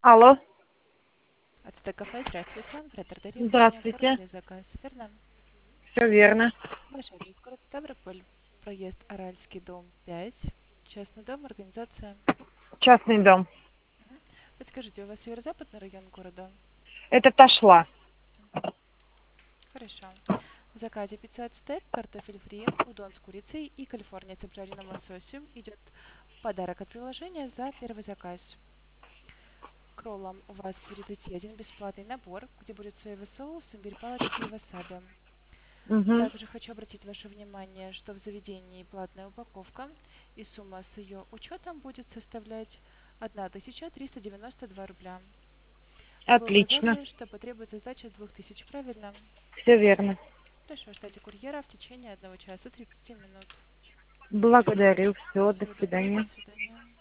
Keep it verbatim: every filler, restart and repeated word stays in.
Алло. Ацтек-кафе, здравствуйте. Ретро-тариф сегодня Здравствуйте. оформили заказ, верно? Все верно. Ваш адрес, город Ставрополь, проезд Аральский, дом пять, частный дом, организация. Частный дом. Мгм. Подскажите, у вас северо-западный район города? Это Ташла. Хорошо. В заказе пицца Ацтек, картофель фри, удон с курицей и калифорния с обжаренным лососем идет подарок от приложения за первый заказ. К роллам у вас будет идти один бесплатный набор, где будет соевый соус, имбирь, палочки и васаби. Угу. Также хочу обратить ваше внимание, что в заведении платная упаковка и сумма с ее учетом будет составлять тысяча триста девяносто два рубля. Вы Отлично. указали, что потребуется сдача двух тысяч, правильно? Все верно. Хорошо, ждайте курьера в течение одного часа тридцати минут. Благодарю. Все. До Всего доброго, до свидания. свидания.